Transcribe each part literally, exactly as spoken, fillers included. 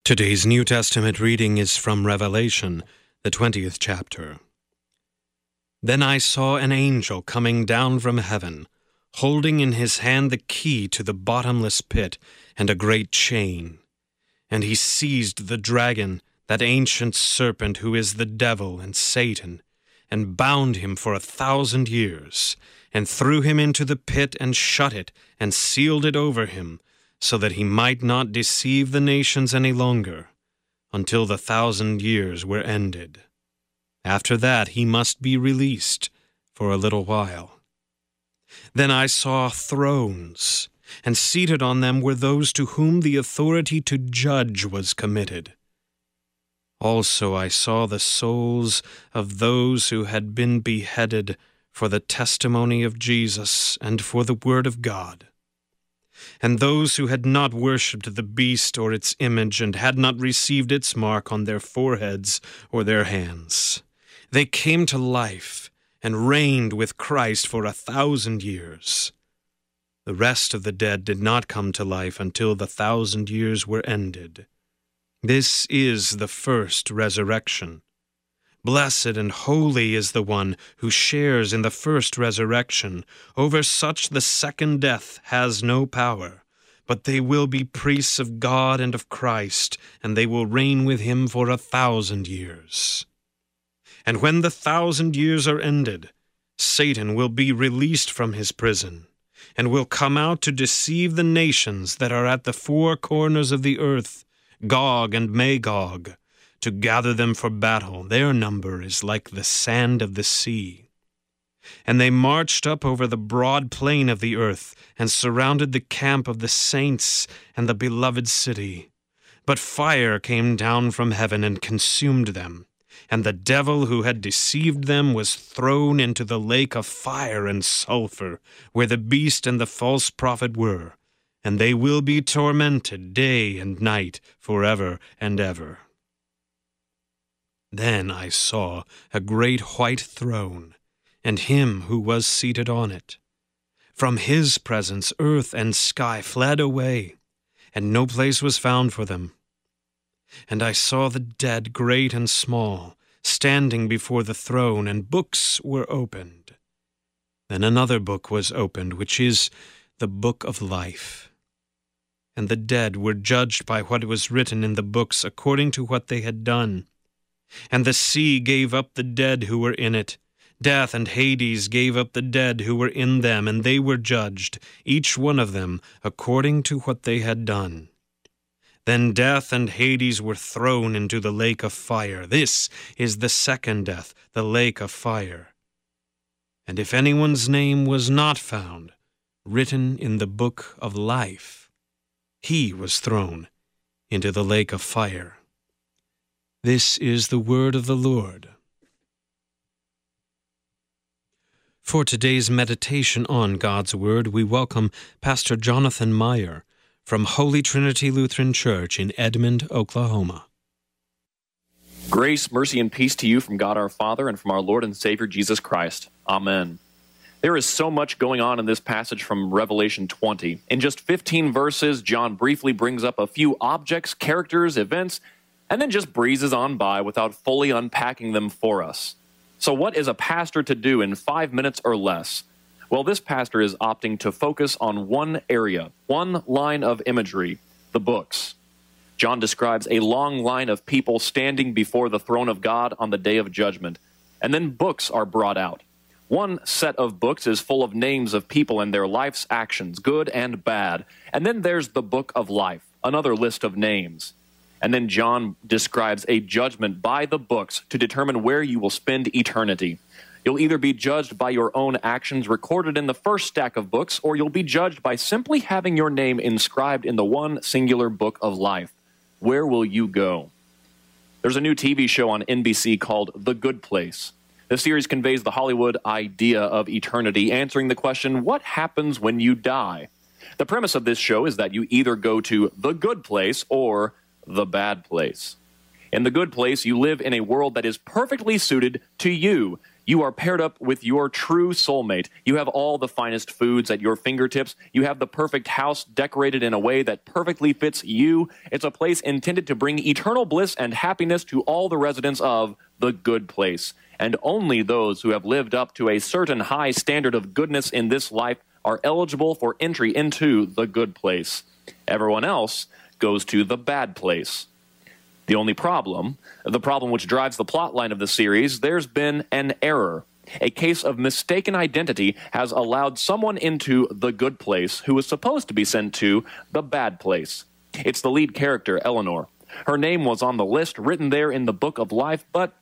Today's New Testament reading is from Revelation, the twentieth chapter. Then I saw an angel coming down from heaven, holding in his hand the key to the bottomless pit and a great chain. And he seized the dragon, that ancient serpent who is the devil and Satan, and bound him for a thousand years, and threw him into the pit and shut it, and sealed it over him, so that he might not deceive the nations any longer, until the thousand years were ended. After that he must be released for a little while. Then I saw thrones, and seated on them were those to whom the authority to judge was committed. Also I saw the souls of those who had been beheaded for the testimony of Jesus and for the word of God, and those who had not worshipped the beast or its image and had not received its mark on their foreheads or their hands. They came to life and reigned with Christ for a thousand years. The rest of the dead did not come to life until the thousand years were ended. This is the first resurrection. Blessed and holy is the one who shares in the first resurrection. Over such the second death has no power, but they will be priests of God and of Christ, and they will reign with him for a thousand years. And when the thousand years are ended, Satan will be released from his prison, and will come out to deceive the nations that are at the four corners of the earth, Gog and Magog, to gather them for battle. Their number is like the sand of the sea. And they marched up over the broad plain of the earth, and surrounded the camp of the saints and the beloved city. But fire came down from heaven and consumed them, and the devil who had deceived them was thrown into the lake of fire and sulfur, where the beast and the false prophet were, and they will be tormented day and night forever and ever. Then I saw a great white throne, and him who was seated on it. From his presence earth and sky fled away, and no place was found for them. And I saw the dead, great and small, standing before the throne, and books were opened. Then another book was opened, which is the book of life. And the dead were judged by what was written in the books according to what they had done. And the sea gave up the dead who were in it. Death and Hades gave up the dead who were in them, and they were judged, each one of them, according to what they had done. Then death and Hades were thrown into the lake of fire. This is the second death, the lake of fire. And if anyone's name was not found written in the book of life, he was thrown into the lake of fire. This is the word of the Lord. For today's meditation on God's Word, we welcome Pastor Jonathan Meyer from Holy Trinity Lutheran Church in Edmond, Oklahoma. Grace, mercy, and peace to you from God our Father and from our Lord and Savior Jesus Christ. Amen. There is so much going on in this passage from Revelation twenty. In just fifteen verses, John briefly brings up a few objects, characters, events, and then just breezes on by without fully unpacking them for us. So what is a pastor to do in five minutes or less? Well, this pastor is opting to focus on one area, one line of imagery, the books. John describes a long line of people standing before the throne of God on the day of judgment, and then books are brought out. One set of books is full of names of people and their life's actions, good and bad, and then there's the book of life, another list of names. And then John describes a judgment by the books to determine where you will spend eternity. You'll either be judged by your own actions recorded in the first stack of books, or you'll be judged by simply having your name inscribed in the one singular book of life. Where will you go? There's a new T V show on N B C called The Good Place. The series conveys the Hollywood idea of eternity, answering the question, what happens when you die? The premise of this show is that you either go to the good place or the bad place. In the good place, you live in a world that is perfectly suited to you. You are paired up with your true soulmate. You have all the finest foods at your fingertips. You have the perfect house decorated in a way that perfectly fits you. It's a place intended to bring eternal bliss and happiness to all the residents of the good place. And only those who have lived up to a certain high standard of goodness in this life are eligible for entry into the good place. Everyone else goes to the bad place. The only problem, the problem which drives the plot line of the series, there's been an error. A case of mistaken identity has allowed someone into the good place who was supposed to be sent to the bad place. It's the lead character, Eleanor. Her name was on the list written there in the Book of Life, but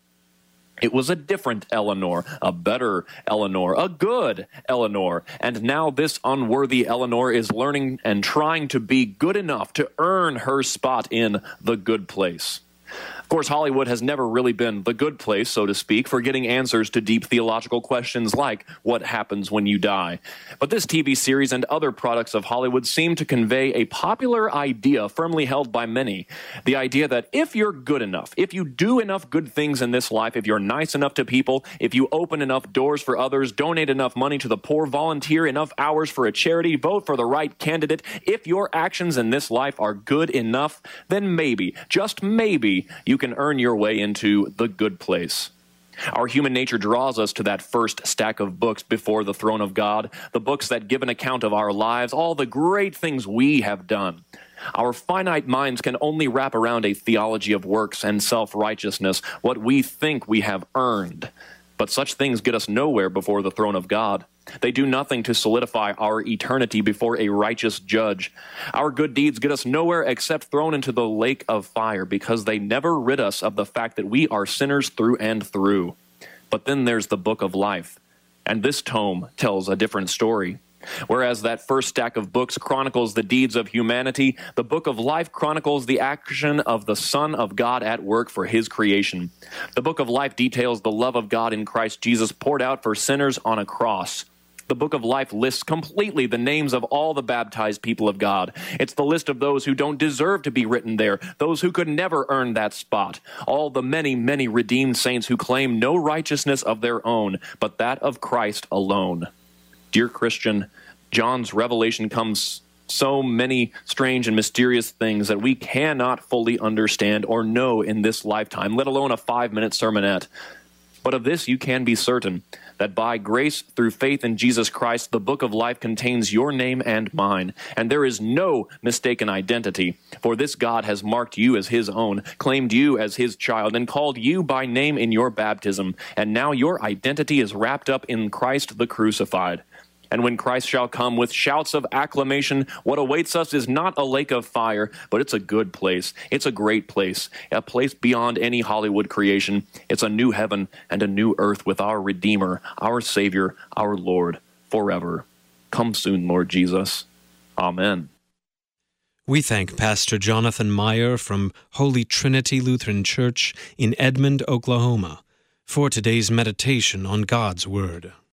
it was a different Eleanor, a better Eleanor, a good Eleanor. And now this unworthy Eleanor is learning and trying to be good enough to earn her spot in the good place. Of course, Hollywood has never really been the good place, so to speak, for getting answers to deep theological questions like what happens when you die. But this T V series and other products of Hollywood seem to convey a popular idea firmly held by many. The idea that if you're good enough, if you do enough good things in this life, if you're nice enough to people, if you open enough doors for others, donate enough money to the poor, volunteer enough hours for a charity, vote for the right candidate, if your actions in this life are good enough, then maybe, just maybe, you can earn your way into the good place. Our human nature draws us to that first stack of books before the throne of God, the books that give an account of our lives, all the great things we have done. Our finite minds can only wrap around a theology of works and self-righteousness, what we think we have earned. But such things get us nowhere before the throne of God. They do nothing to solidify our eternity before a righteous judge. Our good deeds get us nowhere except thrown into the lake of fire because they never rid us of the fact that we are sinners through and through. But then there's the Book of Life, and this tome tells a different story. Whereas that first stack of books chronicles the deeds of humanity, the Book of Life chronicles the action of the Son of God at work for his creation. The Book of Life details the love of God in Christ Jesus poured out for sinners on a cross. The Book of Life lists completely the names of all the baptized people of God. It's the list of those who don't deserve to be written there, those who could never earn that spot, all the many, many redeemed saints who claim no righteousness of their own, but that of Christ alone. Dear Christian, John's revelation comes so many strange and mysterious things that we cannot fully understand or know in this lifetime, let alone a five-minute sermonette. But of this you can be certain, that by grace through faith in Jesus Christ, the Book of Life contains your name and mine, and there is no mistaken identity. For this God has marked you as his own, claimed you as his child, and called you by name in your baptism, and now your identity is wrapped up in Christ the crucified. And when Christ shall come with shouts of acclamation, what awaits us is not a lake of fire, but it's a good place. It's a great place, a place beyond any Hollywood creation. It's a new heaven and a new earth with our Redeemer, our Savior, our Lord, forever. Come soon, Lord Jesus. Amen. We thank Pastor Jonathan Meyer from Holy Trinity Lutheran Church in Edmond, Oklahoma, for today's meditation on God's Word.